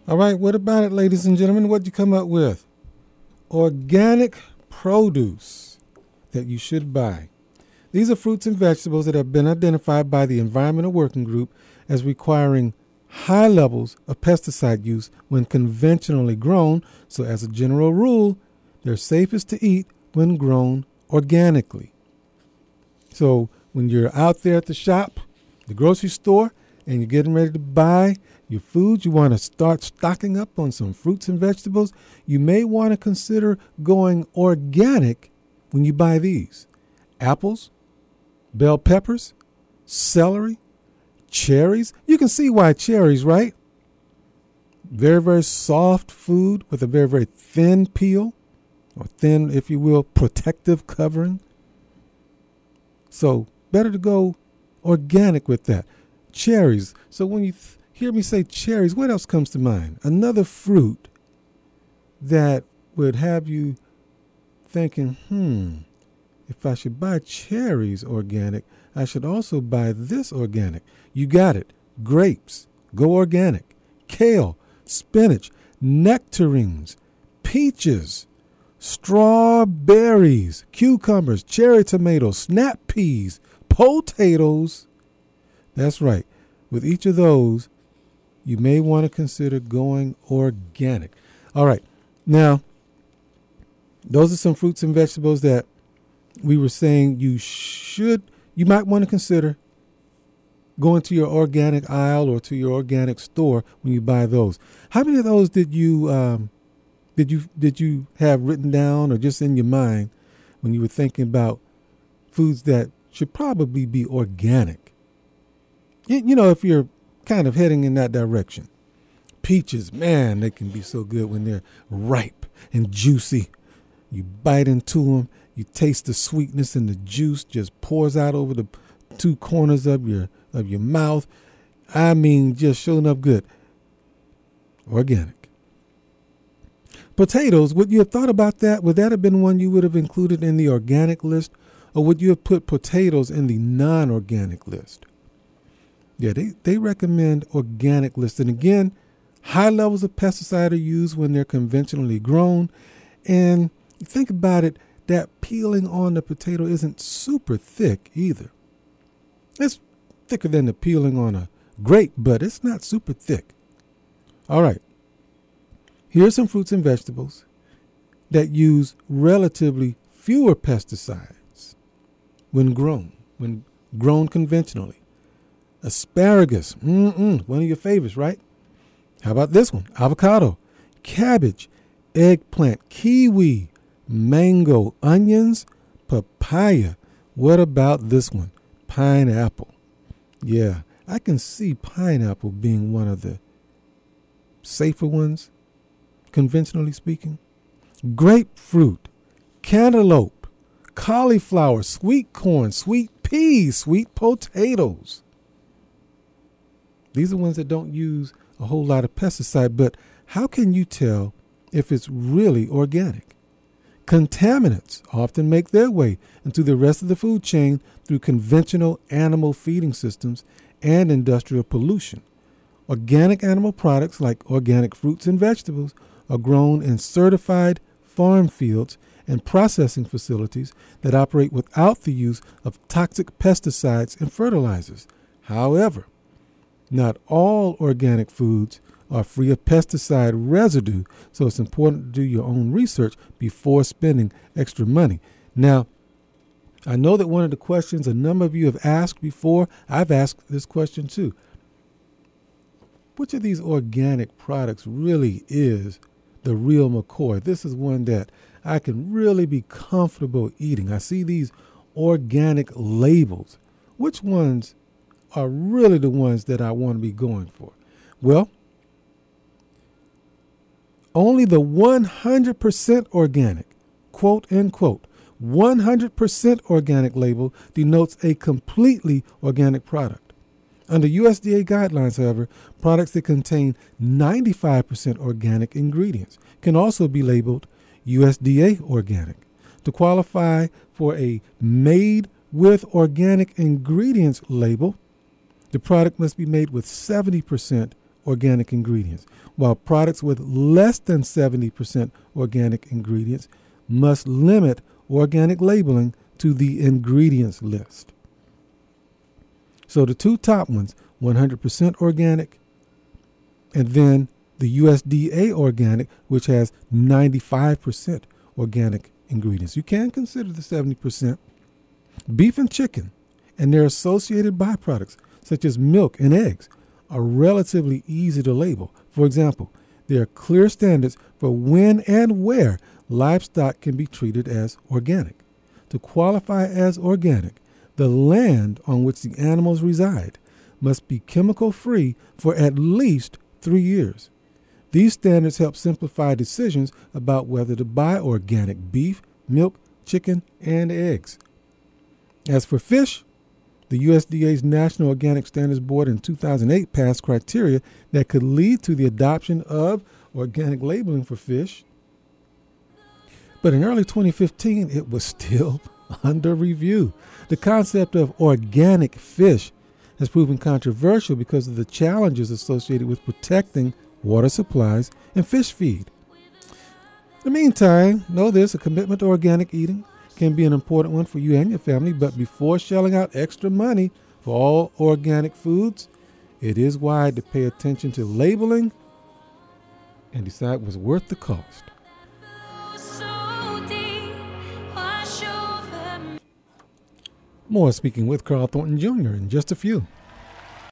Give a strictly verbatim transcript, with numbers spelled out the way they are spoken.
All right, what about it, ladies and gentlemen? What'd you come up with? Organic produce that you should buy. These are fruits and vegetables that have been identified by the Environmental Working Group as requiring high levels of pesticide use when conventionally grown, so as a general rule, they're safest to eat when grown organically. So when you're out there at the shop, the grocery store, and you're getting ready to buy your food, you want to start stocking up on some fruits and vegetables, you may want to consider going organic when you buy these. Apples, bell peppers, celery, cherries. You can see why cherries, right? Very, very soft food with a very, very thin peel, or thin, if you will, protective covering. So better to go organic with that. Cherries. So when you th- hear me say cherries, what else comes to mind? Another fruit that would have you thinking, hmm, if I should buy cherries organic, I should also buy this organic. You got it. Grapes. Go organic. Kale, spinach, nectarines, peaches, strawberries, cucumbers, cherry tomatoes, snap peas, potatoes. That's right. With each of those, you may want to consider going organic. All right. Now, those are some fruits and vegetables that we were saying you should, you might want to consider going to your organic aisle or to your organic store when you buy those. How many of those did you um, did you did you have written down or just in your mind when you were thinking about foods that should probably be organic? You know, if you're kind of heading in that direction. Peaches, man, they can be so good when they're ripe and juicy. You bite into them, you taste the sweetness, and the juice just pours out over the two corners of your of your mouth. I mean, just showing up good. Organic. Potatoes, would you have thought about that? Would that have been one you would have included in the organic list? Or would you have put potatoes in the non-organic list? Yeah, they, they recommend organic list. And again, high levels of pesticide are used when they're conventionally grown. And think about it, that peeling on the potato isn't super thick either. It's thicker than the peeling on a grape, but it's not super thick. All right. Here's some fruits and vegetables that use relatively fewer pesticides when grown, when grown conventionally. Asparagus, mm-mm, one of your favorites, right? How about this one? Avocado, cabbage, eggplant, kiwi, mango, onions, papaya. What about this one? Pineapple. Yeah, I can see pineapple being one of the safer ones, conventionally speaking. Grapefruit, cantaloupe, cauliflower, sweet corn, sweet peas, sweet potatoes. These are ones that don't use a whole lot of pesticide, but how can you tell if it's really organic? Contaminants often make their way into the rest of the food chain through conventional animal feeding systems and industrial pollution. Organic animal products like organic fruits and vegetables are grown in certified farm fields and processing facilities that operate without the use of toxic pesticides and fertilizers. However, not all organic foods are free of pesticide residue, so it's important to do your own research before spending extra money. Now, I know that one of the questions a number of you have asked before, I've asked this question too. Which of these organic products really is the real McCoy? This is one that I can really be comfortable eating. I see these organic labels. Which ones are really the ones that I want to be going for? Well, only the one hundred percent organic, quote unquote, one hundred percent organic label denotes a completely organic product. Under U S D A guidelines, however, products that contain ninety-five percent organic ingredients can also be labeled U S D A organic. To qualify for a made with organic ingredients label, the product must be made with seventy percent organic ingredients. while products with less than seventy percent organic ingredients must limit organic labeling to the ingredients list. So the two top ones, one hundred percent organic, and then the U S D A organic, which has ninety-five percent organic ingredients. You can consider the seventy percent. Beef and chicken and their associated byproducts, such as milk and eggs, are relatively easy to label. For example, there are clear standards for when and where livestock can be treated as organic. To qualify as organic, the land on which the animals reside must be chemical-free for at least three years. These standards help simplify decisions about whether to buy organic beef, milk, chicken, and eggs. As for fish, the U S D A's National Organic Standards Board in two thousand eight passed criteria that could lead to the adoption of organic labeling for fish. But in early twenty fifteen, it was still under review. The concept of organic fish has proven controversial because of the challenges associated with protecting water supplies and fish feed. In the meantime, know this, a commitment to organic eating can be an important one for you and your family, but before shelling out extra money for all organic foods, it is wise to pay attention to labeling and decide what's worth the cost. More Speaking with Carl Thornton Junior in just a few.